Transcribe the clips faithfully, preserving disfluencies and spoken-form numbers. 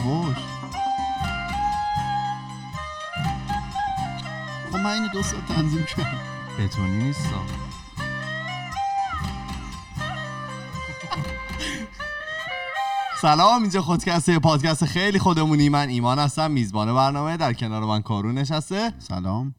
وش خب من اینو دو ساعت تنظیم کردم. بتونی نیستا. سلام، اینجا خودکسته، پادکست خیلی خودمونی. من ایمان هستم، میزبان برنامه. در کنار من کارون نشسته. سلام.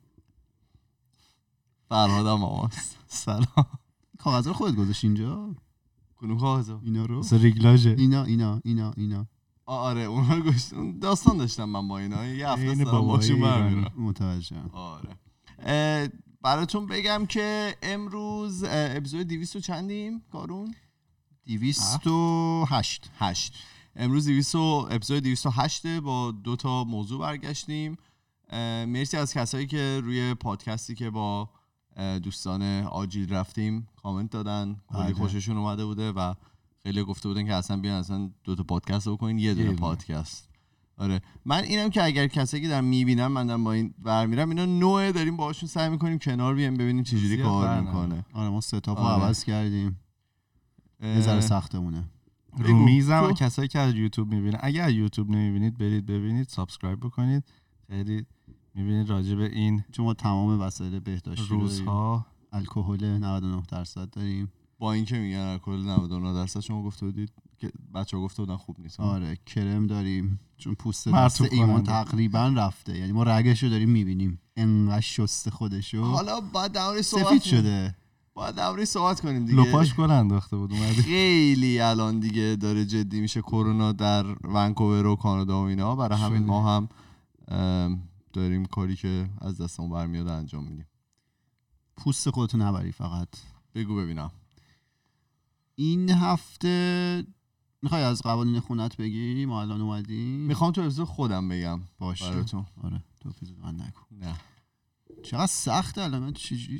فرهادم ماماست. سلام. کاغذ رو خودت گذاشت اینجا؟ کدوم کاغذا؟ اینا رو؟ ریگلاژه. اینا اینا اینا اینا. آره اونها رو گذاشتم. داستان داشتم من با اینا. یه هفته است دارم باشون برمیرم. متوجهم. آره. براتون بگم که امروز اپیزود دویست و چندیم کارون؟ دویست و هشت. هشت. امروز دویست اپیزود دویست و هشت با دو تا موضوع برگشتیم. مرسی از کسایی که روی پادکستی که با دوستان آجیل رفتیم کامنت دادن، کلی خوششون اومده بوده و خیلی گفته بودن که اصلا بیان اصلا دو تا پادکست بکنین یه دونه پادکست. آره من اینم که اگر کسایی که دارن میبینن من دارم با این برمیرم اینا نوعه داریم باهاشون سعی میکنیم کنار بیایم ببینیم چه جوری کار میکنه. آره ما ستاپ رو عوض کردیم. یه ذره سختمونه. رو میزم و کسایی که از یوتیوب میبینن، اگر یوتیوب نمیبینید برید ببینید، سابسکرایب بکنید. خیلی میبینید راجع به این، چون ما تمام وسایل بهداشتی روزها الکل نود و نه درصد داریم. با این که میگن الکل نود و نه درصد شما گفته بودید که بچه‌ها گفته بودن خوب نیست. آره کرم داریم چون پوست دست ایمان تقریبا رفته، یعنی ما رگشو داریم میبینیم انقدر شسته خودشو. حالا بعد درباره صحبت سفید شده، باید درباره صحبت کنیم دیگه. لپاش گل انداخته بود اومد. خیلی الان دیگه داره جدی میشه کرونا در ونکوور و کانادا و اینا، برای همین ما هم داریم کاری که از دستمون برمیاد انجام میدیم. پوست خودتو نبری فقط. بگو ببینم. این هفته میخوای از قوانین خونت بگی؟ ما الان اومدیم. میخوام تو اپیزود خودم بگم. باشه براتون. آره تو اپیزود من نگو. نه چقدر سخته الان چجوری.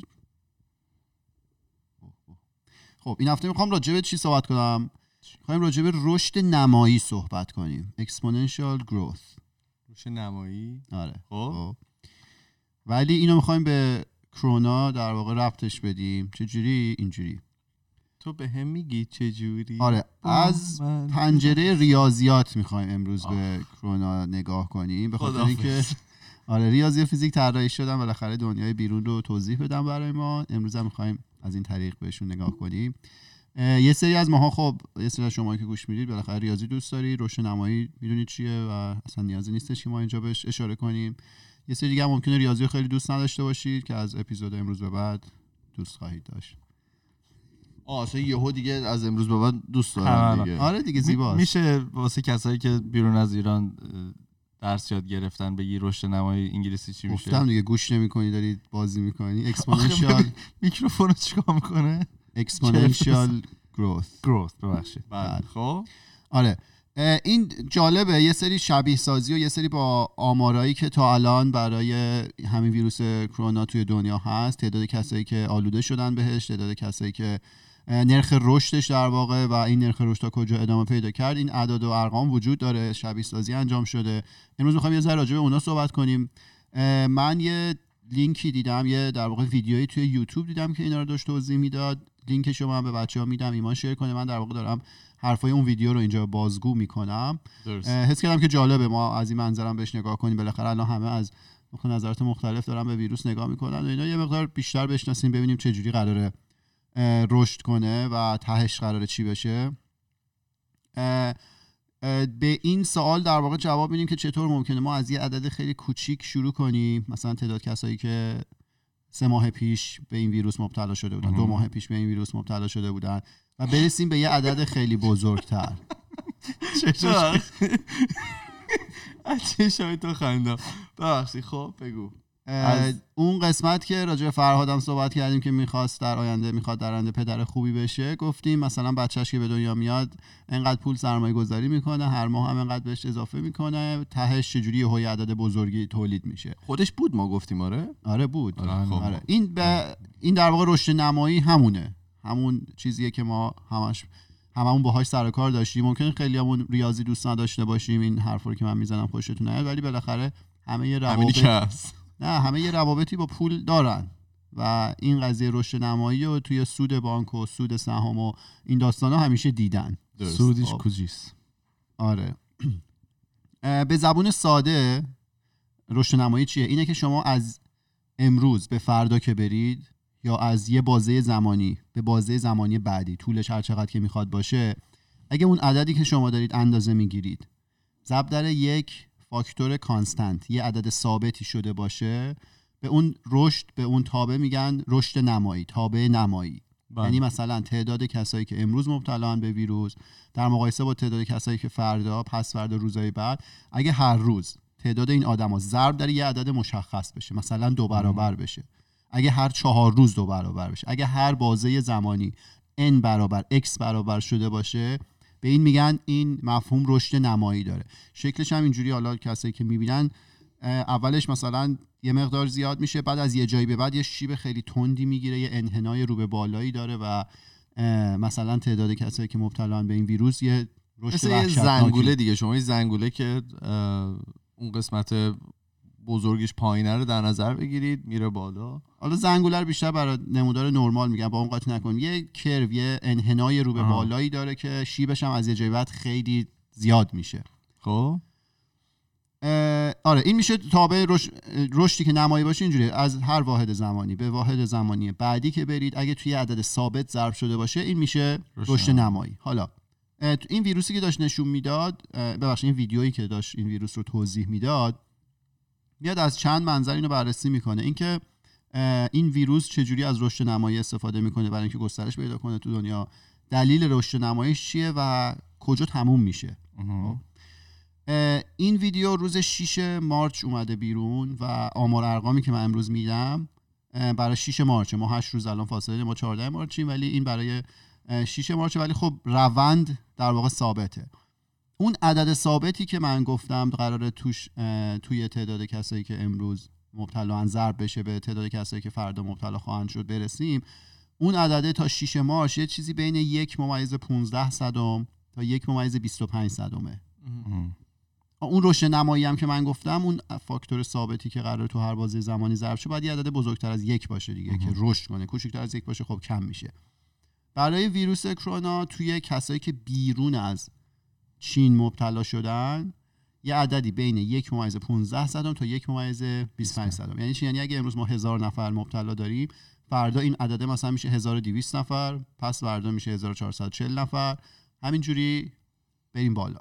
خب این هفته میخوام راجع به چی صحبت کنم؟ میخوایم راجع به رشد نمایی صحبت کنیم. exponential growth. رشد نمایی؟ آره. خب ولی اینو میخوایم به کرونا در واقع ربطش بدیم. چجوری؟ اینجوری. تو به هم میگی چجوری؟ آره از پنجره ریاضیات میخوایم امروز آه. به کرونا نگاه کنیم، به خاطر اینکه آره ریاضی و فیزیک طراحی شدن بالاخره دنیای بیرون رو توضیح بدم برای ما. امروز هم میخوایم از این طریق بهشون نگاه کنیم. یه سری از ماها خب یه سری از شما که گوش میدید بالاخره ریاضی دوست دارید، رشد نمایی میدونید چیه و اصلا نیازی نیستش که ما اینجا بهش اشاره کنیم. یه سری دیگه هم ممکنه ریاضی رو خیلی دوست نداشته باشید که از اپیزود امروز به بعد دوست خواهید داشت. آه اصلا یهو دیگه از امروز به بعد دوست دارم دیگه. آره دیگه زیباست. میشه واسه کسایی که بیرون از ایران درس یاد گرفتن بگی رشد نمای انگلیسی چی میشه؟ گفتم دیگه گوش نمی‌کنی دارید بازی می‌کنی. اکسپوننشیال میکروفونو چیکار می‌کنه؟ اکسپوننشیال گروث. گروث ببخشید. بعد خب آره این جالبه، یه سری شبیه سازی و یه سری با آمارایی که تا الان برای همین ویروس کرونا توی دنیا هست، تعداد کسایی که آلوده شدن بهش، تعداد کسایی که نرخ رشدش در واقع و این نرخ رشد تا کجا ادامه پیدا کرد، این اعداد و ارقام وجود داره، شبیه سازی انجام شده. امروز می‌خوایم یه ذره راجع به اونا صحبت کنیم. من یه لینکی دیدم، یه در واقع ویدیویی توی یوتیوب دیدم که اینا رو داشت توضیح میداد. لینکش رو من به بچه‌ها میدم، ایمان شیر کنه. من در واقع دارم حرفای اون ویدیو رو اینجا بازگو میکنم. حس کردم که جالبه ما از این منظرم بهش نگاه کنیم. بالاخره الان همه از نظرات مختلف دارن به ویروس نگاه میکنن و اینا، یه مقدار بیشتر بشناسیم ببینیم چه جوری قراره رشد کنه و تهش قراره چی بشه. به این سوال در واقع جواب میدیم که چطور ممکنه ما از یه عدد خیلی کوچیک شروع کنیم، مثلا تعداد کسایی که سه ماه پیش به این ویروس مبتلا شده بودن، دو ماه پیش به این ویروس مبتلا شده بودن و برسیم به یه عدد خیلی بزرگتر. چه چه شاید تو خنده ببخشید. خب بگو. از اون قسمت که راجع به فرهادم صحبت کردیم که میخواست در آینده میخواد در آینده پدر خوبی بشه، گفتیم مثلا بچهش که به دنیا میاد انقدر پول سرمایه گذاری میکنه، هر ماه هم انقدر بهش اضافه میکنه، تهش چجوری یه عدد بزرگی تولید میشه. خودش بود ما گفتیم. آره آره بود. آره. خب. آره. این به این در واقع رشد نمایی همونه، همون چیزیه که ما همش هممون باهاش سر و کار داشتیم. ممکنه خیلیامون ریاضی دوست نداشته باشیم، این حرفا رو که من میزنم خوشتون نیاد، ولی بالاخره همه یه روابط نه همه یه روابطی با پول دارن و این قضیه رشد نمایی رو توی سود بانک و سود سهام و این داستانا همیشه دیدن. سودش کجیست؟ آره به زبون ساده رشد نمایی چیه؟ اینه که شما از امروز به فردا که برید یا از یه بازه زمانی به بازه زمانی بعدی، طولش هر چقدر که میخواد باشه، اگه اون عددی که شما دارید اندازه میگیرید ضرب در یک فاکتور کانستنت، یه عدد ثابتی شده باشه، به اون رشد، به اون تابع میگن رشد نمایی، تابع نمایی. بله. یعنی مثلا تعداد کسایی که امروز مبتلان به ویروس در مقایسه با تعداد کسایی که فردا، پس فردا، روزهای بعد، اگه هر روز تعداد این آدما ضرب در یه عدد مشخص بشه، مثلا دو برابر بشه، اگه هر چهار روز دو برابر بشه، اگه هر بازه زمانی n برابر x برابر شده باشه، به این میگن، این مفهوم رشد نمایی داره. شکلش هم اینجوری، حالا کسایی که میبینن اولش مثلا یه مقدار زیاد میشه، بعد از یه جایی به بعد یه شیب خیلی تندی میگیره، یه انحنای رو به بالایی داره و مثلا تعداد کسایی که مبتلان به این ویروس یه رشد وحشتناکی، مثل یه زنگوله دیگه. شما یه زنگوله که اون قسمت بزرگش پایینه رو در نظر بگیرید، میره بالا. حالا زنگوله رو بیشتر برای نمودار نرمال میگم، با اون قاطی نکن. یه کرو، یه انحنای رو به بالایی داره که شیبش هم از یه جای بعد خیلی زیاد میشه. خب آره این میشه تابع رشدی که نمایی باشه. اینجوری از هر واحد زمانی به واحد زمانی بعدی که برید، اگه توی عدد ثابت ضرب شده باشه، این میشه رشد نمایی. حالا این ویروسی که داشت نشون میداد، ببخشید این ویدیویی که داشت این ویروس رو توضیح میداد، میاد از چند منظر اینو بررسی میکنه، اینکه این ویروس چجوری از رشد نمایی استفاده میکنه برای اینکه گسترش پیدا کنه تو دنیا، دلیل رشد نماییش چیه و کجا تموم میشه. این ویدیو روز شش مارچ اومده بیرون و آمار ارقامی که من امروز میدم برای شش مارچ، ما هشت روز الان فاصله، ما چهارده مارچیم، ولی این برای شش مارچ، ولی خب روند در واقع ثابته. اون عدد ثابتی که من گفتم قراره توش توی تعداد کسایی که امروز مبتلا ضرب بشه به تعداد کسایی که فردا مبتلا خواهند شد برسیم، اون عدده تا شش مارچ یه چیزی بین یک ممیز پانزده صدم تا یک ممیز بیست و پنج صدمه. اون رشد نمایی هم که من گفتم، اون فاکتور ثابتی که قراره تو هر بازه زمانی ضرب شه، باید یه عدد بزرگتر از یک باشه دیگه که رشد کنه. کوچکتر از یک باشه خب کم میشه. برای ویروس کرونا توی کسایی که بیرون از چین مبتلا شدن، یه عددی بین یک ممیز پانزده صدم تا یک ممیز بیست و پنج صدم. یعنی چی؟ یعنی اگه امروز ما هزار نفر مبتلا داریم، فردا این عدد مثلا میشه هزار و دویست نفر، پس فردا میشه هزار و چهارصد و چهل نفر، همینجوری بریم بالا.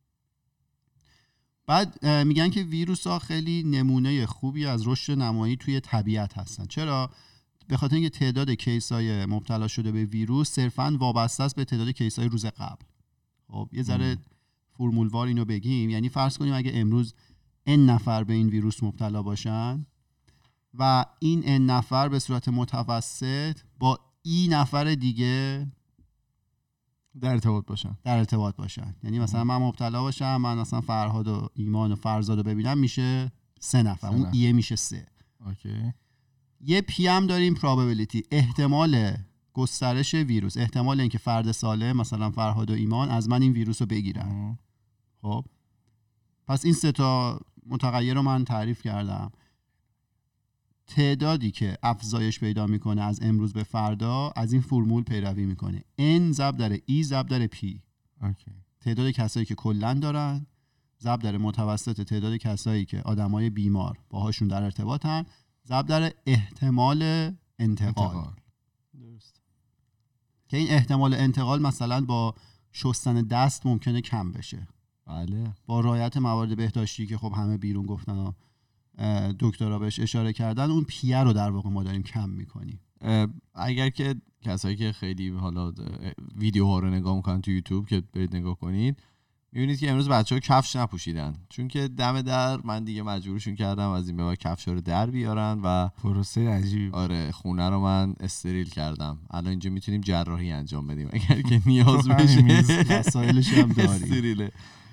بعد میگن که ویروس ها خیلی نمونه خوبی از رشد نمایی توی طبیعت هستن. چرا؟ به خاطر اینکه تعداد کیس های مبتلا شده به ویروس صرفاً وابسته است به تعداد کیس های روز قبل. خب یه ذره فرمولوار اینو بگیم، یعنی فرض کنیم اگه امروز n نفر به این ویروس مبتلا باشن و این n نفر به صورت متوسط با ای نفر دیگه در ارتباط باشن در ارتباط باشن یعنی مثلا من مبتلا باشم، من مثلا فرهاد و ایمان و فرزاد رو ببینم، میشه سه نفر، اون ایه میشه سه. اوکی. یه پی ام داریم، probability، احتمال گسترش ویروس، احتمال اینکه فرد سالم مثلا فرهاد و ایمان از من این ویروس رو بگیرن. خب پس این سه تا متغیر رو من تعریف کردم. تعدادی که افزایش پیدا میکنه از امروز به فردا از این فرمول پیروی میکنه، n ضرب در e ضرب در p. اوکی. تعداد کسایی که کلا دارن ضرب در متوسط تعداد کسایی که آدمای بیمار باهاشون در ارتباطن ضرب در احتمال انتقال. انتقال. درست. که این احتمال انتقال مثلا با شستن دست ممکنه کم بشه. بله. با رعایت موارد بهداشتی که خب همه بیرون گفتن و دکترها بهش اشاره کردن، اون پیه رو در واقع ما داریم کم میکنیم. اگر که کسایی که خیلی حالا ویدیوها رو نگاه میکنن تو یوتیوب که برید نگاه کنید، میبینید که امروز بچه‌ها کفش نپوشیدن، چون که دم در من دیگه مجبورشون کردم از این به بعد کفشا رو در بیارن و پروسه عجیب. آره خونه رو من استریل کردم. الان اینجا میتونیم جراحی انجام بدیم اگر که نیاز بشه. وسایلش هم داریم. استریله.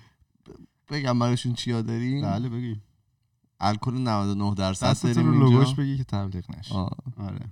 بگم براشون چیا داریم؟ بله بگیم. الکل نود و نه درصد داریم اینجا. لوگوش بگی که تبلیغ نشه. آره.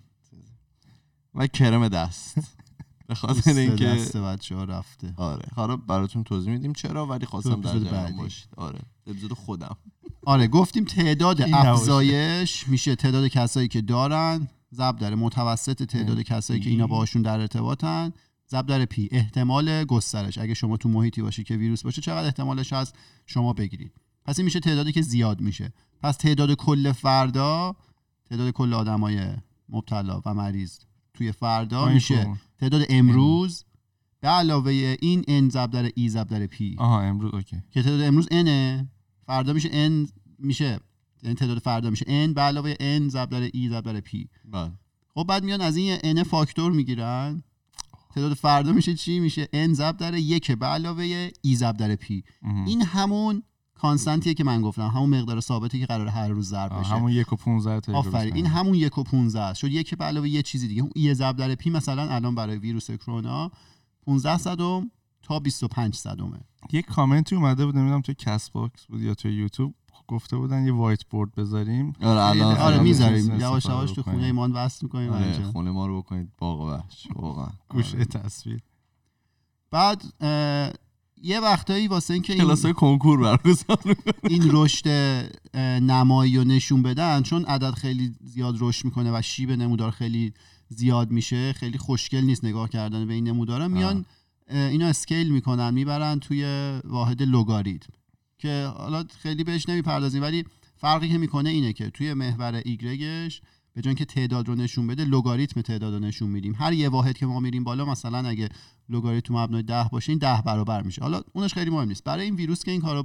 و کرم دست. به خاطر اینکه دست بچه‌ها رفته. آره حالا براتون توضیح میدیم چرا، ولی خواستم در جریان باشید. آره اپیزود خودم. آره گفتیم تعداد افزایش میشه تعداد کسایی که دارن ضرب در متوسط تعداد کسایی که اینا باهاشون در ارتباطن ضرب در پی، احتمال گسترش. اگه شما تو محیطی باشی که ویروس باشه چقدر احتمالش هست شما بگیرید. پس این میشه تعدادی که زیاد میشه. پس تعداد کل فردا، تعداد کل آدمای مبتلا و مریض توی فردا میشه کن. تعداد امروز به علاوه این n ضرب در e ضرب در p. آها امروز اوکی. که تعداد امروز n، فردا میشه n میشه یعنی تعداد فردا میشه n به علاوه n ضرب در e ضرب در p. بله. خب بعد میان از این n فاکتور میگیرن، تعداد فردا میشه چی؟ میشه n ضرب در یک به علاوه e ضرب در p. این همون کانستانتیه که من گفتم، همون مقدار ثابتی که قراره هر روز ضرب بشه. همون یک و پانزده تا. آفرین، این همون یک و پانزده است. شد یک به علاوه یه چیزی دیگه. اون e ضرب در p مثلا الان برای ویروس کرونا پانزده صدم تا بیست و پنج صدمه. یک کامنتی اومده بود نمیدونم توی کست باکس بود یا توی یوتیوب، گفته بودن یه وایت بورد بذاریم. آره الان آره میذاریم یواش یواش تو خونه ایمان وصل می‌کنیم. آره خونه ما رو بکنید باغ وحش واقعا گوشه تصویر. بعد یه وقتایی واسه اینکه این کلاسای کنکور برگزار این رشد نمایی رو نشون بدن، چون عدد خیلی زیاد رشد میکنه و شیب نمودار خیلی زیاد میشه، خیلی خوشگل نیست نگاه کردن به این نمودارا، میان اینو اسکیل میکنن میبرن توی واحد لوگاریتم که حالا خیلی بهش نمیپردازیم، ولی فرقی که میکنه اینه که توی محور ایگرگش به جای اینکه تعداد رو نشون بده لوگاریتم تعداد رو نشون میدیم. هر یه واحد که ما میریم بالا، مثلا اگه لوگاریتم مبنای ده باشه این ده برابر میشه. حالا اونش خیلی مهم نیست. برای این ویروس که این کارو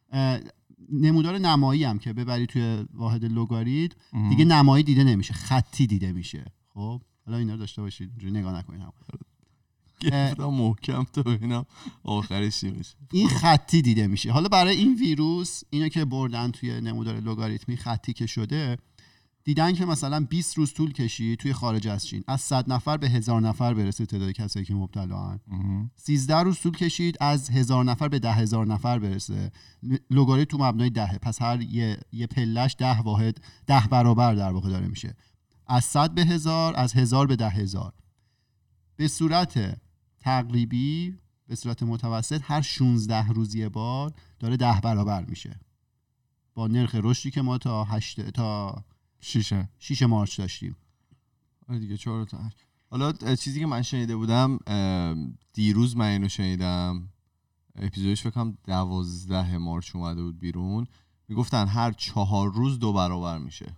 نمودار نمایی هم که ببری توی واحد لوگاریتم دیگه نمایی دیده نمیشه، خطی دیده میشه. خب حالا اینا رو داشته باشید، اینجوری نگاه نکنید. هم گفتم محکم تو ببینم آخرش چی میشه. این خطی دیده میشه. حالا برای این ویروس اینو که بردن توی نمودار لوگاریتمی خطی که شده، دیدن که مثلا بیست روز طول کشید توی خارج از چین از صد نفر به هزار نفر برسه تعداد کسایی که مبتلا ان. سیزده روز طول کشید از هزار نفر به ده هزار نفر برسه. لوگاریتم تو مبنای دهه، پس هر یه یه پلش ده واحد ده برابر در واقع داره میشه. از صد به هزار، از هزار به ده هزار. به صورت تقریبی، به صورت متوسط هر شانزده روز یه بار داره ده برابر میشه. با نرخ رشدی که ما تا هشت تا شیشه شیش مارچ داشتیم. آره دیگه چهار تا. حالا چیزی که من شنیده بودم دیروز من اینو شنیدم، اپیزودش فکر کنم دوازده مارچ اومده بود بیرون، میگفتن هر چهار روز دو برابر میشه.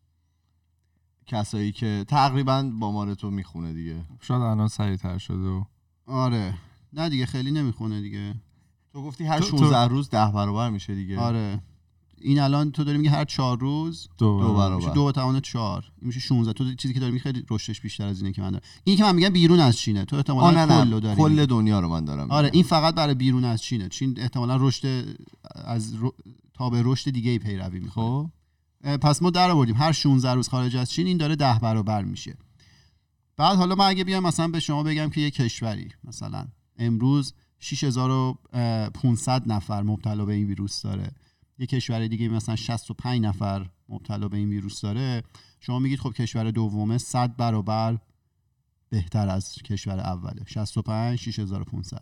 کسایی که تقریبا با مارتو میخونه دیگه. شاید الان سریع‌تر شده و آره نه دیگه خیلی نمیخونه دیگه. تو گفتی هر شانزده روز ده برابر میشه دیگه. آره این الان تو داری میگی هر چهار روز دو, دو برابر میشه. دو به توان چهار این میشه شانزده. تو چیزی که داری میگی خیلی رشدش بیشتر از اینه که من دارم. این که من میگم بیرون از چینه، تو احتمالاً کلو داری. کل دنیا رو من دارم. آره این فقط برای بیرون از چینه. چین احتمالاً رشد از رو... تا به رشد دیگه ای پیروی میکنه. خب پس ما در آوردیم هر شانزده روز خارج از چین این داره ده برابر میشه. بعد حالا من اگه بیام مثلا به شما بگم که یه کشوری مثلا امروز شش هزار و پانصد نفر مبتلا به این ویروس داره، یه کشور دیگه مثلا شصت و پنج نفر مبتلا به این ویروس داره، شما میگید خب کشور دومه صد برابر بهتر از کشور اوله، شصت و پنج شش هزار و پانصد.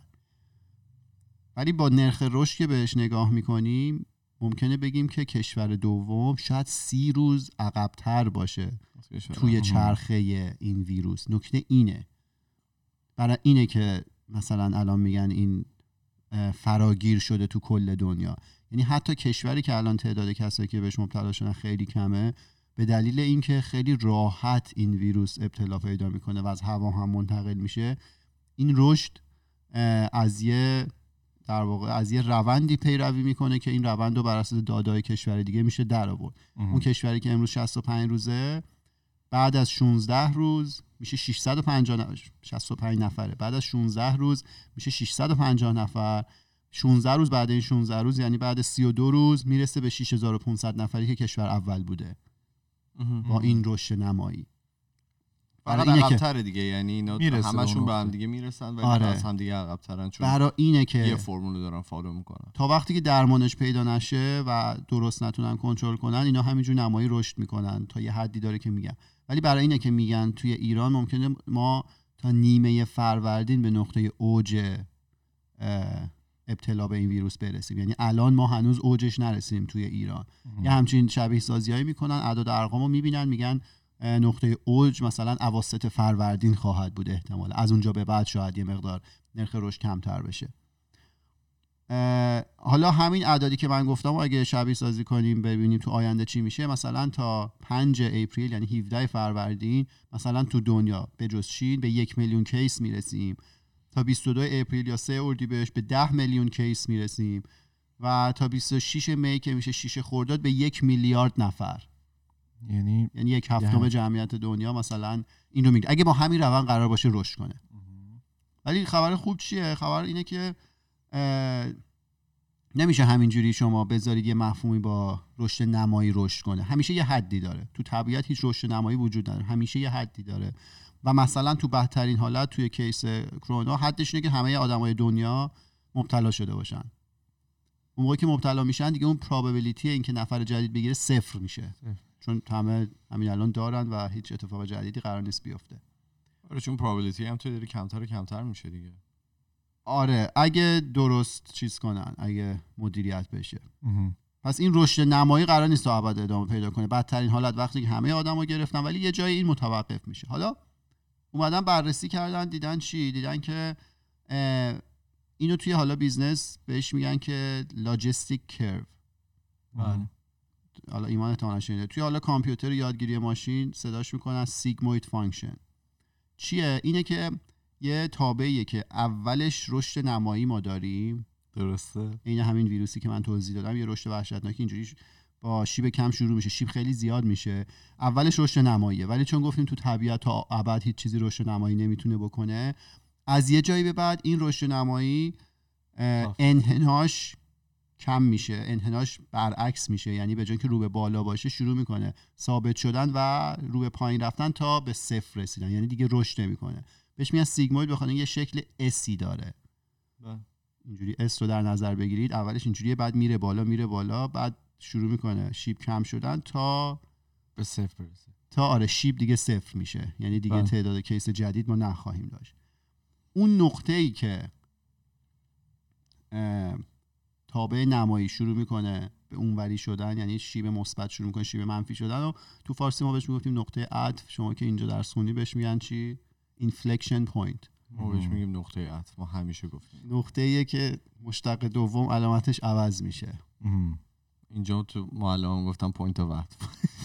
ولی با نرخ رشد که بهش نگاه میکنیم ممکنه بگیم که کشور دوم شاید سی روز عقب‌تر باشه توی چرخه این ویروس. نکته اینه، برای اینه که مثلا الان میگن این فراگیر شده تو کل دنیا. یعنی حتی کشوری که الان تعداد کسایی که بهش مبتلا شدن خیلی کمه، به دلیل اینکه خیلی راحت این ویروس ابتلا پیدا میکنه و از هوا هم منتقل میشه، این رشد از یه در واقع از یه روندی پیروی میکنه که این روند رو بر اساس دادای کشور دیگه میشه در آورد. اون کشوری که امروز شصت و پنج روزه، بعد از شانزده روز میشه ششصد و پنجاه شصت و پنج نفره، بعد از شانزده روز میشه ششصد و پنجاه نفر، شانزده روز بعد این شانزده روز یعنی بعد سی و دو روز میرسه به شش هزار و پانصد نفری که کشور اول بوده با این رشد نمایی. فقط عقب‌تره دیگه، یعنی اینا همشون به هم دیگه میرسن ولی آره. از هم دیگه عقب‌ترن، چون برای اینه که یه فرمول دارن فالو میکنن. تا وقتی که درمانش پیدا نشه و درست نتونن کنترل کنن، اینا همینجور نمایی رشد میکنن تا یه حدی داره که میگن. ولی برای اینه که میگن توی ایران ممکنه ما تا نیمه فروردین به نقطه اوج ابتلا به این ویروس برسیم. یعنی الان ما هنوز اوجش نرسیدیم توی ایران. یه همچین شبیه سازیایی میکنن، اعداد ارقامو میبینن، میگن نقطه اوج مثلا اواسط فروردین خواهد بود احتمال، از اونجا به بعد شاید یه مقدار نرخ رشد کمتر بشه. حالا همین اعدادی که من گفتم اگه شبیه سازی کنیم ببینیم تو آینده چی میشه، مثلا تا پنج اپریل یعنی هفده فروردین مثلا تو دنیا به جز چین به یک میلیون کیس میرسیم، تا بیست و دو اپریل یا سه اردیبهشت به ده میلیون کیس میرسیم و تا بیست و شش می که میشه شش خرداد به یک میلیارد نفر، یعنی یعنی یک هفتم یه. جمعیت دنیا مثلا این رو میگه اگه با همین روند قرار باشه رشد کنه. ولی خبر خوب چیه؟ خبر اینه که نمیشه همینجوری شما بذارید یه مفهومی با رشد نمایی رشد کنه. همیشه یه حدی داره. تو طبیعت هیچ رشد نمایی وجود نداره، همیشه یه حدی داره. و مثلا تو بدترین حالت توی کیس کرونا حدش اینه که همه آدمای دنیا مبتلا شده باشن. اون موقعی که مبتلا میشن دیگه اون پروبابیلیتی اینکه نفر جدید بگیره صفر میشه، چون همه همین الان دارن و هیچ اتفاق جدیدی قرار نیست بیفته. آره چون پروبابیلیتی هم تو داره کمتر و کمتر میشه دیگه. آره اگه درست چیز کنن، اگه مدیریت بشه. پس این رشد نمایی قرار نیست تا ابد ادامه پیدا کنه. بدترین حالت وقتی که همه آدمو گرفتن ولی یه جای این متوقف میشه. حالا اومدن بررسی کردن دیدن چی؟ دیدن که اینو توی حالا بیزنس بهش میگن که لاجستیک کرو. بله. حالا ایمان احتمالاً شنیده. توی حالا کامپیوتر یادگیری ماشین صداش میکنن سیگموید فانکشن. چیه؟ اینه که یه تابعیه که اولش رشد نمایی ما داریم، درسته؟ این همین ویروسی که من توضیح دادم یه رشد وحشتناکی اینجوری با شیب کم شروع میشه، شیب خیلی زیاد میشه، اولش رشد نماییه. ولی چون گفتیم تو طبیعت تا ابد هیچ چیزی رشد نمایی نمیتونه بکنه، از یه جایی به بعد این رشد نمایی انحناش کم میشه، انحناش برعکس میشه، یعنی به جای که رو به بالا باشه شروع میکنه ثابت شدن و رو به پایین رفتن تا به صفر رسیدن، یعنی دیگه رشد نمیکنه. بهش میگن سیگموید، بخاطر یه شکل اسی داره. بله. اینجوری اس رو در نظر بگیرید، اولش اینجوریه بعد میره بالا میره بالا بعد شروع میکنه شیب کم شدن تا به صفر برسه، تا آره شیب دیگه صفر میشه، یعنی دیگه بله. تعداد کیس جدید ما نخواهیم داشت. اون نقطه ای که تابع نمایی شروع میکنه به اونوری شدن، یعنی شیب مثبت شروع میکنه شیب منفی شدن، و تو فارسی ما بهش میگفتیم نقطه عطف. شما که اینجا درس خوندی بهش میگن چی؟ اینفلکشن پوینت. ما بهش میگیم نقطه عطف. ما همیشه گفتیم نقطه ایه که مشتق دوم علامتش عوض میشه. اینجا تو معلم گفتم پوینت آف عطف.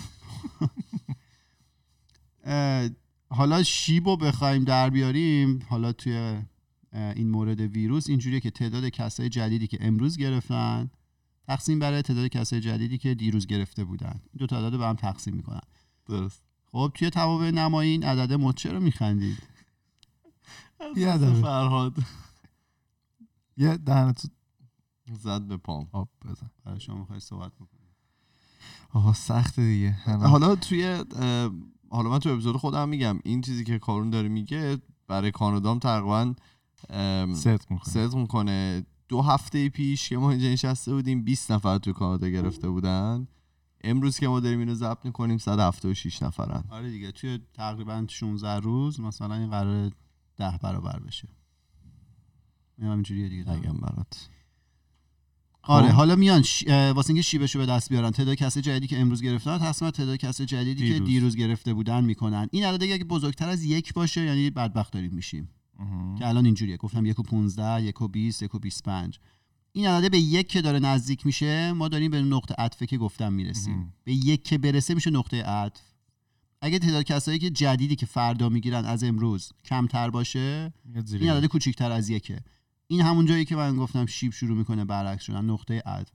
حالا شیبو بخوایم در بیاریم، حالا توی این مورد ویروس اینجوریه که تعداد کسای جدیدی که امروز گرفتن تقسیم بر تعداد کسای جدیدی که دیروز گرفته بودن، این دو تا عدد به هم تقسیم میکنن. درست. خب توی توابع نمایی این عدد مچه رو میخندید؟ یه عدد فرهاد یه دهنتو زد به پام. آب بزن. برای شما میخوای صحبت بکنید. آها سخته دیگه. حالا توی حالا من تو اپیزود خودم میگم این چیزی که کارون داره میگه برای کانادام تقریبا صدق میکنه. صدق میکنه. دو هفته پیش که ما اینجا نشسته بودیم بیست نفر تو کانادا گرفته بودن. امروز که ما داریم اینو ضبط میکنیم صد و هفتاد و شش نفرن. آره دیگه توی تقریبا شانزده روز مثلا این قرار ده برابر بشه. این همینجوریه دیگه نگم برات. آره حالا میان ش... واسه اینکه شیبشو به دست بیارن تعداد کسای جدیدی که امروز گرفتن تقسیم تعداد کسای جدیدی دیروز. که دیروز گرفته بودن میکنن. این عدد اگه بزرگتر از یک باشه یعنی بدبخت داریم میشیم. که الان اینجوریه، گفتم یک و پونزده، یک و بیست، یک و بیست و پنج. این عدد به یک که داره نزدیک میشه ما داریم به نقطه عطفه که گفتم میرسیم. اه. به یک که برسه میشه نقطه عطف. اگه تعداد کسایی که جدیدی که فردا میگیرن از امروز کمتر باشه این عدد کوچیک‌تر از یکه. این همون جایی که من گفتم شیب شروع میکنه برعکس شدن، نقطه عطف.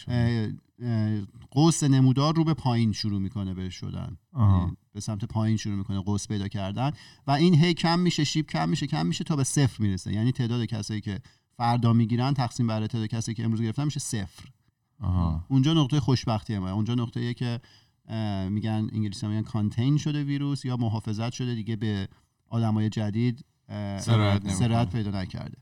قوس نمودار رو به پایین شروع میکنه به شدن، به سمت پایین شروع میکنه قوس پیدا کردن و این هی کم میشه، شیب کم میشه کم میشه تا به صفر میرسه. یعنی تعداد کسایی که فردا میگیرن تقسیم بر تعداد کسایی که امروز گرفتن میشه صفر. آها. اونجا نقطه خوشبختیه ما. اونجا نقطه‌ایه که میگن انگلیسی میگن کانتین شده ویروس یا محافظت شده دیگه به آدمای جدید سرایت پیدا نکرده.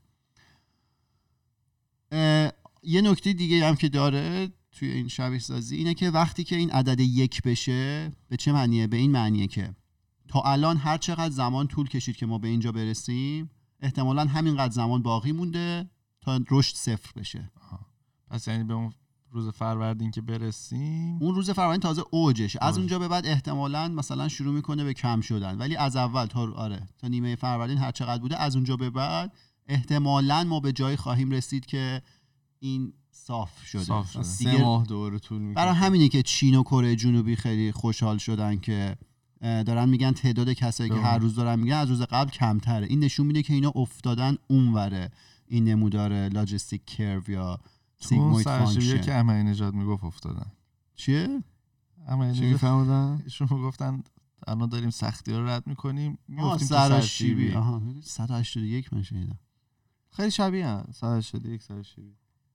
یه نکته دیگه هم که داره توی این شبیه سازی اینه که وقتی که این عدد یک بشه به چه معنیه؟ به این معنیه که تا الان هر چقدر زمان طول کشید که ما به اینجا برسیم احتمالاً همینقدر زمان باقی مونده تا رشد صفر بشه. آه. پس یعنی به اون روز فروردین که برسیم، اون روز فروردین تازه اوجشه. از اونجا به بعد احتمالاً مثلا شروع میکنه به کم شدن، ولی از اول تا آره تا نیمه فروردین هر چقدر بوده از اونجا به بعد احتمالاً ما به جایی خواهیم رسید که این صاف شده, صاف شده. سه ماه دوره طول میکشه. برای همینه که چین و کره جنوبی خیلی خوشحال شدن که دارن میگن تعداد کسایی که هر روز دارن میگن از روز قبل کمتره. این نشون میده که اینا افتادن اونوره این نمودار لاجستیک کرو یا سیگموید فانکشن که احمدی نژاد میگفت افتادن. چیه؟ احمدی نژاد میفهمودن ایشون میگفتن الان داریم سختی ها رو رد میکنیم میافتیم تو سرشیبی. آها صد و هشتاد و یک من شنیدم. خیلی شبیه ان صد و هشتاد و یک سرشیبی.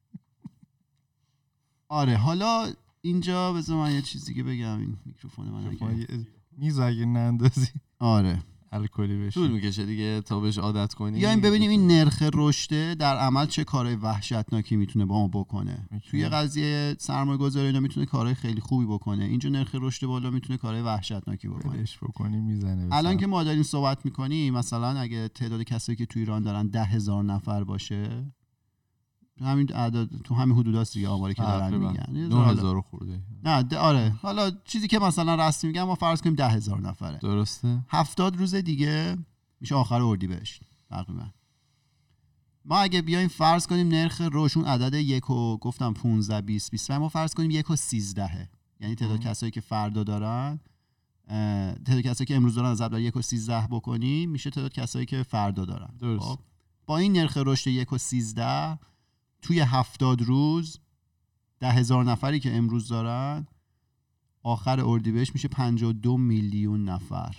آره حالا اینجا بذار من یه چیزی که بگم. این میکروفون من اگه میز اگه نندازی آره الکلی بشه طول میکشه دیگه تا بهش عادت کنی. بیایم ببینیم این نرخ رشد در عمل چه کارهای وحشتناکی میتونه با ما بکنه. توی قضیه سرمایه‌گذاری اینا میتونه کارهای خیلی خوبی بکنه. اینجا نرخ رشد بالا میتونه کارهای وحشتناکی بکنه. بلش بکنی میزنه. الان که ما داریم صحبت میکنیم مثلا اگه تعداد کسایی که تو ایران دارن ده هزار نفر باشه، همین اعداد تو همین حدوداست دیگه آماری که دارن میگن نه هزار خورده. نه ده آره حالا چیزی که مثلا رسمی میگم ما فرض کنیم ده هزار نفره. درسته. هفتاد روز دیگه میشه آخر اردیبهشت تقریبا. ما اگه بیایم فرض کنیم نرخ روشون عدد یک و گفتم پانزده بیست بیست ما فرض کنیم یک و سیزده، یعنی تعداد کسایی که فردا دارن تعداد کسایی که امروز دارن از ضرب یک و سیزده بکنیم میشه تعداد کسایی که فردا دارن. درست. با این نرخ رشد یک و سیزده توی هفتاد روز ده هزار نفری که امروز دارن آخر اردیبهشت میشه پنجاه و دو میلیون نفر.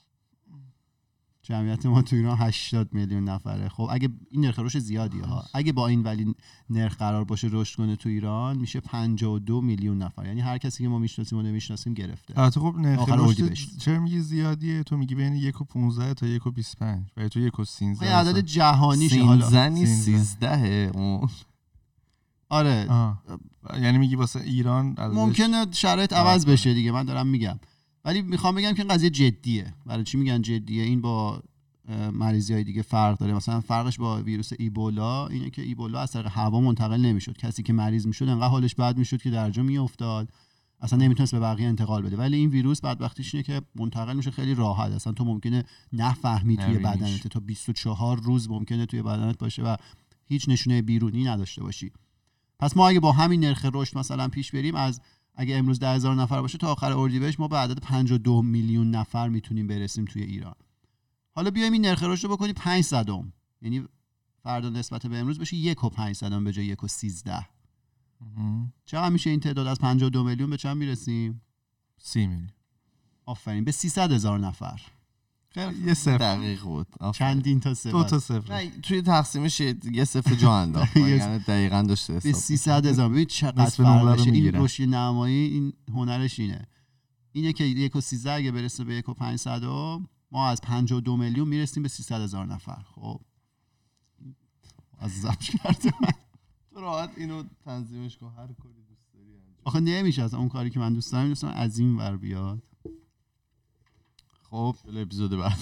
جمعیت ما تو ایران هشتاد میلیون نفره. خب اگه این نرخ رشد زیادیه ها، اگه با این ولی نرخ قرار باشه رشد کنه تو ایران میشه پنجاه و دو میلیون نفر. یعنی هر کسی که ما میشناسیم و نمیشناسیم گرفته. البته خب نرخ رشد چرا میگی زیادیه؟ تو میگی بین یک و پانزده تا یک و بیست و پنج و تو یک و سیزده. عدد جهانیشه حالا. سیزده سیزده آره آه. یعنی میگی واسه ایران ممکنه شرایط عوض بشه دیگه، من دارم میگم. ولی میخوام بگم که این قضیه جدیه. برای چی میگن جدیه؟ این با مریضی های دیگه فرق داره. مثلا فرقش با ویروس ایبولا اینه که ایبولا از طریق هوا منتقل نمیشد. کسی که مریض میشد انقدر حالش بد میشد که درجا میافتاد، اصلا نمیتونست به بقیه انتقال بده. ولی این ویروس بدبختیش اینه که منتقل میشه خیلی راحت. اصلا تو ممکنه نفهمی توی بدنت تا بیست و چهار روز ممکنه توی بدنت باشه و هیچ نشونه بیرونی نداشته باشی. پس ما اگه با همین نرخ رشد مثلا پیش بریم، از اگه امروز ده هزار نفر باشه تا آخر اردیبهشت ما به عدد پنجاه و دو میلیون نفر میتونیم برسیم توی ایران. حالا بیایم این نرخ رشد رو بکنیم پانصد، یعنی فردا نسبت به امروز بشه یک و پانصد به جای یک و سیزده. چقدر میشه این تعداد؟ از پنجاه و دو میلیون به چند میرسیم؟ سی میلیون. آفرین، به سیصد هزار نفر. یه صفر دقیق بود. چندین تا صفر. دو تا صفر. نه توی تقسیمش یه صفر جا انداخت. یعنی دقیقاً داشته حساب. به سیصد هزار. ببین چقدر فرق میشه. این رشد نمایی این هنرش اینه. اینه که یک و سیزده اگه برسه به یک و پانصد ما از پنجاه و دو میلیون میرسیم به سیصد هزار نفر. خب از زبش کرده من. تو راحت اینو تنظیمش کن، هر کاری دوست داری انجام. آخه نمیشه از اون کاری که من دوست دارم دوستم از این ور بیاد. خب اپیزود بعد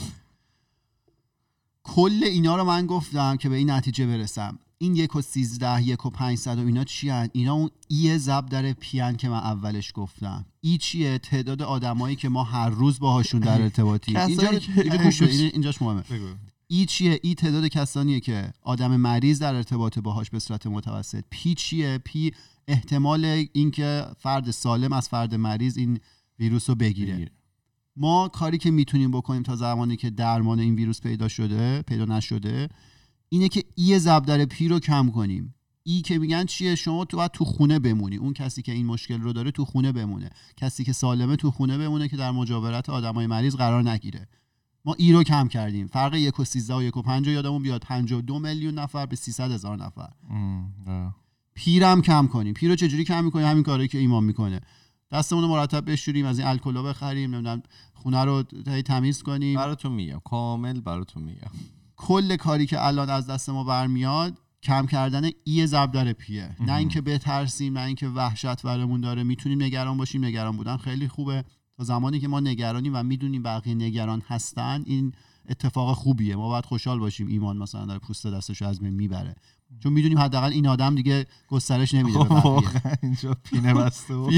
کل اینا رو من گفتم که به این نتیجه برسم. این یک و سیزده، یک و پانصد و اینا چی هن؟ اینا اون ای ضرب در پی ان که من اولش گفتم. ای چیه؟ تعداد آدمایی که ما هر روز باهاشون در ارتباطیم. اینجا اینجاش مهمه. ای چیه؟ ای تعداد کسانیه که آدم مریض در ارتباط باهاش به صورت متوسط. پی چیه؟ پی احتمال اینکه فرد سالم از فرد مریض این ویروس رو بگیره. بگیر. ما کاری که میتونیم بکنیم تا زمانی که درمان این ویروس پیدا شده پیدا نشده اینه که ای ضرب در پی رو کم کنیم. ای که میگن چیه؟ شما تو باید تو خونه بمونی. اون کسی که این مشکل رو داره تو خونه بمونه. کسی که سالمه تو خونه بمونه که در مجاورت آدمای مریض قرار نگیره. ما ای رو کم کردیم. فرق یک و سیزده و یک و پنجاه یادمون بیاد، پنجاه و دو میلیون نفر به سیصد هزار نفر. پی رو هم کم کنیم. پی رو چجوری کم می‌کنیم؟ همین کاری که ایمان میکنه. دستمون رو مرتب بشوریم، از این الکلا بخریم، نمیدونم خونه رو تمیز کنیم. براتون میگم، کامل براتون میگم. کل کاری که الان از دست ما برمیاد کم کردن ای ضرب در پیه. نه اینکه بترسیم، نه اینکه وحشت برمون داره. میتونیم نگران باشیم. نگران بودن خیلی خوبه. تا زمانی که ما نگرانیم و میدونیم بقیه نگران هستن این اتفاق خوبیه. ما باید خوشحال باشیم ایمان مثلا داره پوست دستش از بین میبره، چون میدونیم حداقل این آدم دیگه گسترش نمیده به بقیه. اینجا پینه بسته و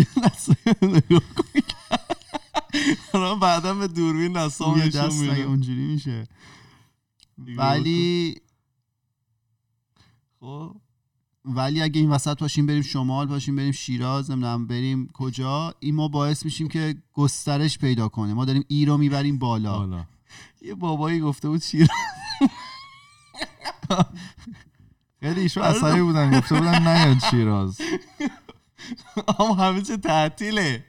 الان بعدا به دوربین دستام نشون میده اونجوری میشه. ولی خب ولی اگه این وسط باشیم بریم شمال، باشیم بریم شیراز، نمیدونم بریم کجا، این ما باعث میشیم که گسترش پیدا کنه. ما داریم ای رو میبریم بالا. بالا. یه بابایی گفته بود شیراز خیلی ایشون عصبی بودن، گفته بودن نیاد شیراز. اما همه چه تعطیله.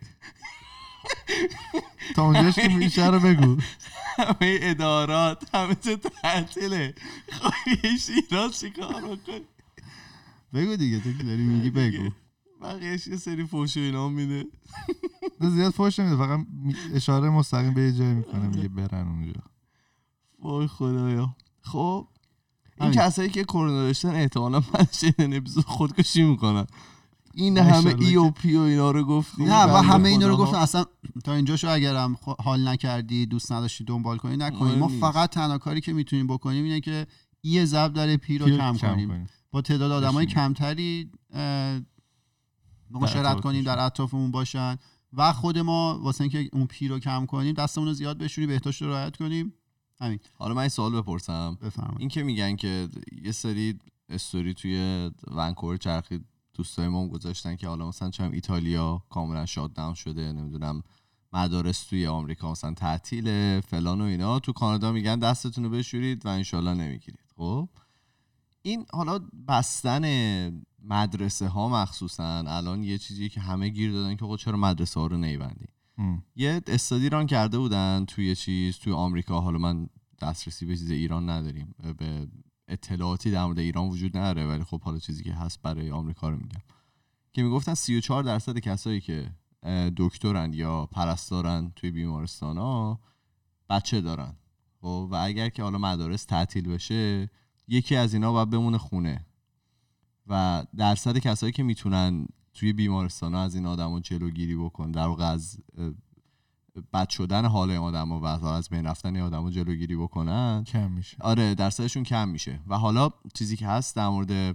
تا اونجاش که میشه رو بگو. همه ادارات همه چه تعطیله. خواهی شیراز چی کار بکنی؟ بگو دیگه، تو که داری میگی بگو. بقیهش یه سری فوش و اینا میده. زیاد فوش نمیده، فقط اشاره مستقیم به یه جایی میکنه میگه برن اونجا. وای خدایا. خب این کسایی که کرونا داشتن احتمالاً من شدن اپیزود خودکشی میکنن. این همه ای او پی و اینا رو گفتی. نه و همه اینا رو گفتن. اصلا تا اینجاشو اگرم حال نکردی، دوست نداشتی دنبال کنی، نکنی. ما فقط تنها کاری که میتونیم بکنیم اینه که ای ضرب در پی رو کم کنیم، با تعداد آدمای کمتری مشارکت کنیم، در اطرافمون باشن و خود ما واسه اینکه اون پی رو کم کنیم دستمون رو زیاد بشوریم، بهداشت رو رعایت کنیم. همین. حالا من این سوال بپرسم. بفرمایید. این که میگن که یه سری استوری توی ونکوور چرخید، دوستای ما گذاشتن که حالا مثلا چم ایتالیا کاملا شات داون شده، نمیدونم مدارس توی آمریکا مثلا تعطیله فلان و اینا، تو کانادا میگن دستتون رو بشورید و انشالله نمیگیرید. خب این حالا بستن مدرسه ها مخصوصا الان یه چیزی که همه گیر دادن که آقا چرا مدرسه ها رو نمیبندی. یه استادی ران کرده بودن توی چیز توی آمریکا، حالا من دسترسی به چیز ایران نداریم، به اطلاعاتی در مورد ایران وجود نداره، ولی خب حالا چیزی که هست برای آمریکا رو میگم، که میگفتن سی و چهار درصد کسایی که دکترن یا پرستارن توی بیمارستان ها بچه دارن. خب و اگر که حالا مدارس تعطیل بشه یکی از اینا باید بمونه خونه و درصد کسایی که میتونن توی بیمارستان ها از این آدمو جلوگیری بکن، در واقع از بد شدن حال این آدمو و از بین رفتن این آدمو جلوگیری بکنن، کم میشه. آره درصدشون کم میشه. و حالا چیزی که هست در مورد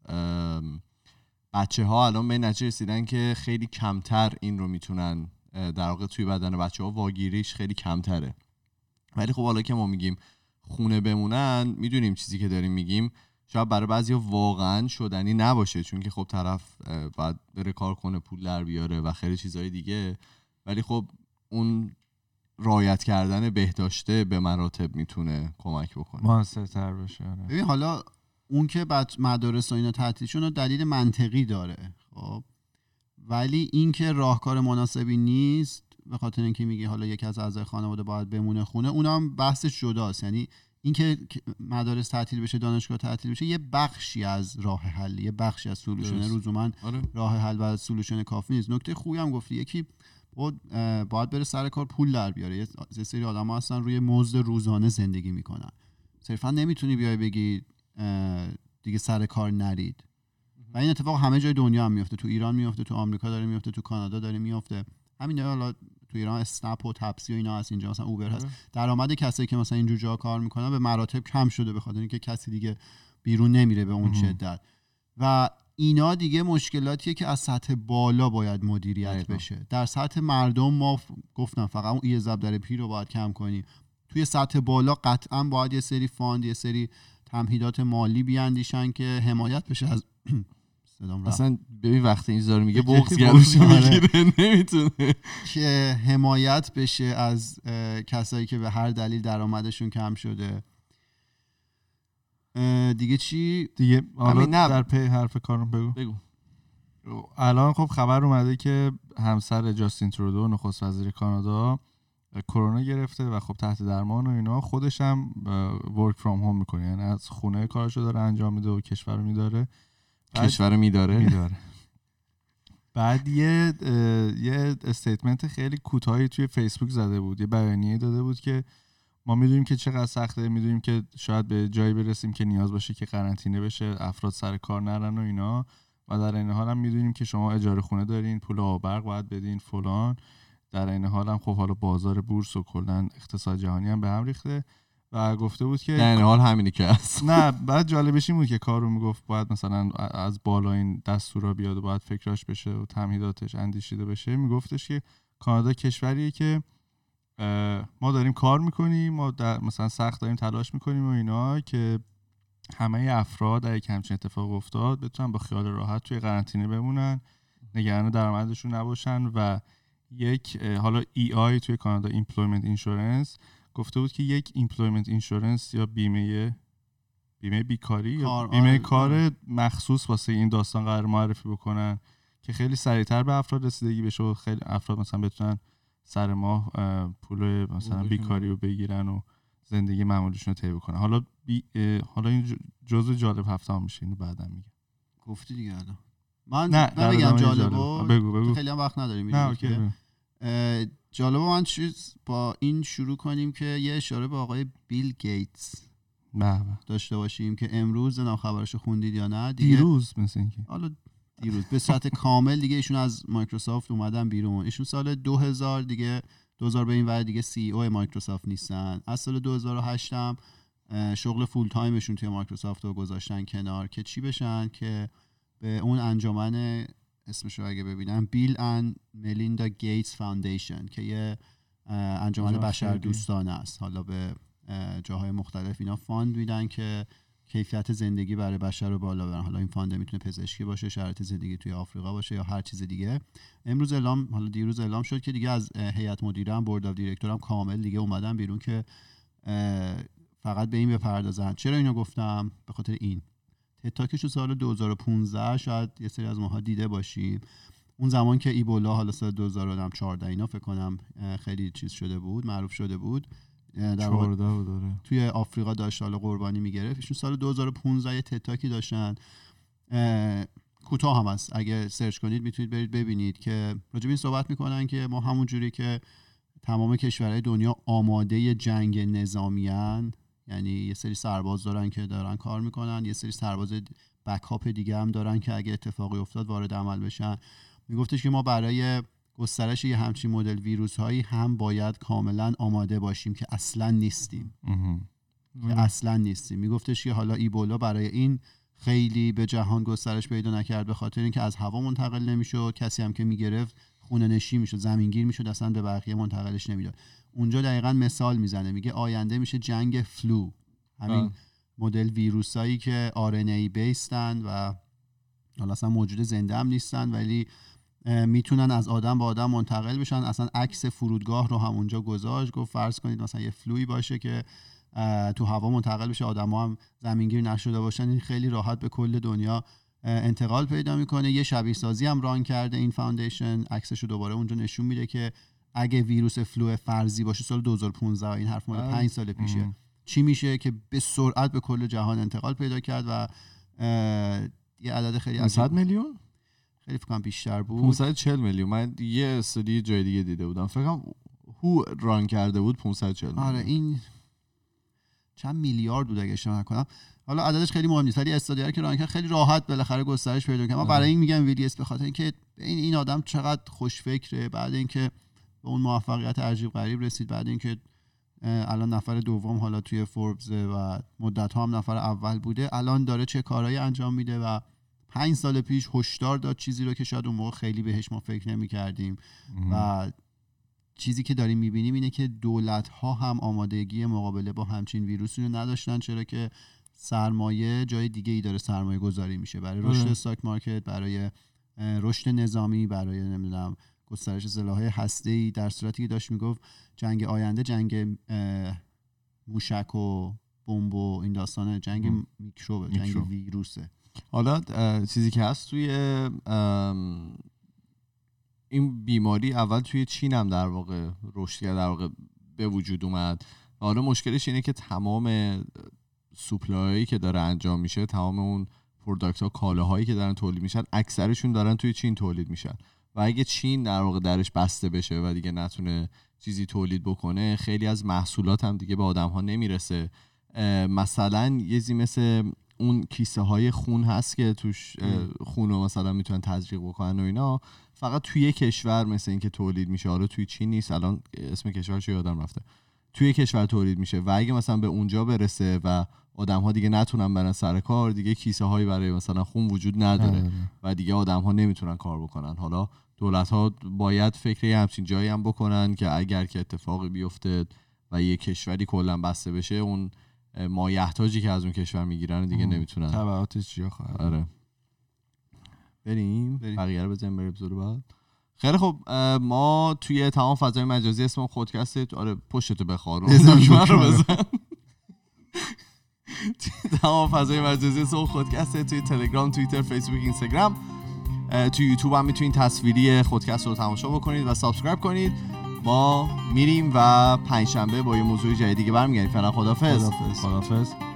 بچه ها الان به نتیجه رسیدن که خیلی کمتر این رو میتونن، در واقع توی بدن بچه ها واگیریش خیلی کمتره. ولی خب حالا که ما میگیم خونه بمونن، میدونیم چیزی که داریم میگیم شاید برای بعضیا واقعا شدنی نباشه، چون که خب طرف باید بره کار کنه، پول در بیاره و خیلی چیزهای دیگه، ولی خب اون رعایت کردن بهداشته به مراتب میتونه کمک بکنه، موثرتر بشه. ببین حالا اون که بعد مدارس و اینا تعطیلشون دلیل منطقی داره، خب ولی این که راهکار مناسبی نیست به خاطر اینکه میگی حالا یکی از اعضای خانواده باید بمونه خونه، اونم بحثش جداست. یعنی اینکه مدارس تعطیل بشه، دانشگاه تعطیل بشه، یه بخشی از راه حل، یه بخشی از سولوشن، لزوما راه حل و سولوشن کافی نیست. نکته خوبی هم گفتی، یکی باید بره سر کار پول در بیاره. یه سری آدم‌ها هستن روی مزد روزانه زندگی میکنن، صرفا نمیتونی بیای بگی دیگه سر کار نرید. و این اتفاق همه جای دنیا هم میفته، تو ایران میفته، تو آمریکا داره میفته، تو کانادا داره میفته. همین حالا تو ایران اسنپ و تپسی و اینا هست، اینجا مثلا اوبر هست. درآمد کسایی که مثلا اینجور جا کار میکنن به مراتب کم شده به خاطر اینکه کسی دیگه بیرون نمیره به اون شدت. و اینا دیگه مشکلاتیه که از سطح بالا باید مدیریت اینا. بشه. در سطح مردم ما گفتم فقط اون ای ضرب در پی رو باید کم کنیم. توی سطح بالا قطعا باید یه سری فاند، یه سری تمهیدات مالی بیاندیشن که حمایت بشه از اصلا ببین وقتی این زار میگه بغض گلوش میگیره، نمیتونه که حمایت بشه از کسایی که به هر دلیل درآمدشون کم شده. دیگه چی دیگه؟ حالا در پی حرف کارم بگو بگو. الان خب خبر اومده که همسر جاستین ترودو نخست وزیر کانادا کرونا گرفته و خب تحت درمان و اینا، خودش هم ورک فرام هوم میکنه، یعنی از خونه کارشو داره انجام میده و کشور رو میداره کشور رو میداره میداره بعد یه یه استیتمنت خیلی کوتاهی توی فیسبوک زده بود، یه بیانیه داده بود که ما میدونیم که چقدر سخته، میدونیم که شاید به جایی برسیم که نیاز باشه که قرنطینه بشه، افراد سر کار نرن و اینا، و در این حال هم میدونیم که شما اجاره خونه دارین، پول آب و برق باید بدین فلان. در این حال هم خب حالا بازار بورس و کلا اقتصاد جهانی هم به هم ریخته و گفته بود که در این حال همینی که هست. نه بعد جالبش این بود که کارو میگفت باید مثلا از بالا این دستورا بیاد و باید فکراش بشه و تمهیداتش اندیشیده بشه. میگفتش که کانادا کشوریه که ما داریم کار میکنیم، ما در مثلا سخت داریم تلاش میکنیم و اینا که همه افراد اگه همچین اتفاق افتاد بتونن با خیال راحت توی قرنطینه بمونن، نگران درآمدشون نباشن. و یک حالا ای آی توی کانادا ایمپلویمنت اینشورنس گفته بود که یک ایمپلویمنت اینشورنس یا بیمه بیمه بیکاری یا بیمه آره. کار مخصوص واسه این داستان قرار معرفی بکنن که خیلی سریعتر به افراد رسیدگی بشه و خیلی افراد مثلا بتونن سر ماه پول مثلا بیکاری رو بگیرن و زندگی معمولیشون رو طی بکنن. حالا بی حالا این جزء جالب هفته هم میشه، اینو بعدا میگم. گفتی دیگه الان من نه بگم جالبو بگو بگو. خیلی هم وقت نداریم. نه اوکی. جالبو من چیز با این شروع کنیم که یه اشاره به آقای بیل گیتس بله داشته باشیم که امروز نه خبرشو خوندید یا نه دیگه، دیروز مثل اینکه حالا دیروز به صورت کامل دیگه ایشون از مایکروسافت اومدن بیرون. ایشون سال دو هزار دیگه دو هزار به این ور دیگه سی ای او مایکروسافت نیستن. از سال دو هزار و هشت هم شغل فول تایمشون توی مایکروسافت رو گذاشتن کنار که چی بشن، که به اون انجمن اسمش رو اگه ببینم بیل اند ملیندا گیتس فاندیشن که یه انجمن بشر دوستانه است، حالا به جاهای مختلف اینا فاند میدن که کیفیت زندگی برای بشر رو بالا ببرن. حالا این فاند میتونه پزشکی باشه، شرایط زندگی توی آفریقا باشه یا هر چیز دیگه. امروز اعلام حالا دیروز اعلام شد که دیگه از هیئت مدیره هم بورد اف دیرکتور هم کامل دیگه اومدن بیرون که فقط به این بپردازن. چرا اینو گفتم؟ به خاطر این تتاکش رو سال دو هزار و پانزده شاید یه سری از ماها دیده باشیم، اون زمان که ایبولا حالا سال دو هزار و چهارده اینا فکر کنم خیلی چیز شده بود، معروف شده بود، در واقع توی آفریقا داشت حالا قربانی میگرفت. ایشون سال دو هزار و پانزده یه تتاکی داشتن، کوتاه هم هست اگه سرچ کنید میتونید برید ببینید که راجع به این صحبت میکنن که ما همون جوری که تمام کشورهای دنیا آماده جنگ نظامیان، یعنی یه سری سرباز دارن که دارن کار میکنن، یه سری سرباز بکاپ دیگه هم دارن که اگه اتفاقی افتاد وارد عمل بشن. میگفتش که ما برای گسترش یه همچین مدل ویروس هایی هم باید کاملا آماده باشیم که اصلا نیستیم که اصلا نیستیم. میگفتش که حالا ایبولا برای این خیلی به جهان گسترش پیدا نکرد به خاطر اینکه از هوا منتقل نمیشد، کسی هم که میگرفت خونه نشین میشد، زمینگیر میشد، اصلا به بقیه منتقلش نمیداد. اونجا دقیقاً مثال میزنه، میگه آینده میشه جنگ فلو، همین آه. مدل ویروسایی که آر ان ای بیسن و حالا اصلا موجود زنده هم نیستن ولی میتونن از آدم به آدم منتقل بشن. اصلا عکس فرودگاه رو هم اونجا گذاشت، گفت فرض کنید مثلا یه فلوی باشه که تو هوا منتقل بشه، آدم‌ها هم زمینگیر نشده باشن، این خیلی راحت به کل دنیا انتقال پیدا میکنه. یه شبیه سازی هم ران کرده این فاندیشن، عکسش رو دوباره اونجا نشون میده که اگه ویروس فلو فرضی باشه سال دو هزار و پانزده، این حرف مال پنج سال پیشه، ام. چی میشه که به سرعت به کل جهان انتقال پیدا کرد و یه عدد خیلی پانصد میلیون خیلی فکر کنم بیشتر بود، پانصد و چهل میلیون. من یه استادی جای دیگه دیده بودم، فکر کنم هو ران کرده بود پانصد و چهل میلیون. آره این چند میلیارد بود اگه اشتباه نکنم. حالا عددش خیلی مهم نیست ولی استادیار که ران کرد خیلی راحت بالاخره گسترش پیدا کرد. من برای این میگم ویلیس به خاطر اینکه این این آدم چقدر خوشفکره، بعد اینکه به اون موفقیت عجیب غریب رسید، بعد اینکه الان نفر دوم حالا توی فوربس و مدت ها هم نفر اول بوده، الان داره چه کارهایی انجام میده و پنج سال پیش هشدار داد چیزی رو که شاید اون موقع خیلی بهش ما فکر نمی کردیم و چیزی که داریم میبینیم اینه که دولت ها هم آمادگی مقابله با همچین ویروسی رو نداشتن، چرا که سرمایه جای دیگه ای داره سرمایه گذاری میشه برای رشد استاک مارکت، برای رشد نظامی، برای نمیدونم گسترش سلاح‌های هسته‌ای، در صورتی که داشت میگفت جنگ آینده جنگ موشک و بمب و این داستانه، جنگ میکروب، جنگ ویروسه. حالا چیزی که هست توی این بیماری اول توی چین هم در واقع رشد کرد، در واقع به وجود اومد. حالا مشکلش اینه که تمام سوپلایایی که داره انجام میشه، تمام اون پروداکت ها، کالاهایی که دارن تولید میشن، اکثرشون دارن توی چین تولید میشن و اگه چین در واقع درش بسته بشه و دیگه نتونه چیزی تولید بکنه، خیلی از محصولات هم دیگه به آدم ها نمیرسه. مثلا یه چیزی مثل اون کیسه های خون هست که توش خون رو مثلا میتونن تزریق بکنن و اینا، فقط توی کشور مثل این که تولید میشه. حالا توی چین نیست، الان اسم کشورش یادم رفته، توی کشور تولید میشه و اگه مثلا به اونجا برسه و آدم ها دیگه نتونن برن سر کار، دیگه کیسه هایی برای مثلا خون وجود نداره و دیگه آدم ها نمیتونن کار بکنن. حالا دولت ها باید فکر همچین جایی هم بکنن که اگر که اتفاقی بیفته و یه کشوری کلا بسته بشه، اون مایحتاجی که از اون کشور میگیرن دیگه نمیتونن. تبعاتش چیا خواهد؟ آره بریم بقیه رو بزنیم بریم اپیزود بعد. خیلی خب ما توی تمام فضای مجازی اسم خودکست، آره پشتتو بخارون دکمه رو بزن. تمام فضای مجازی اسم خودکست، توی تلگرام، توییتر، فیسبوک، اینستاگرام، توی یوتیوب هم میتونید تصویری خودکست رو تماشا بکنید و سابسکرایب کنید. ما میریم و پنجشنبه با یه موضوع جدیدی که برمیگردیم. فعلا خدافظ. خدافظ.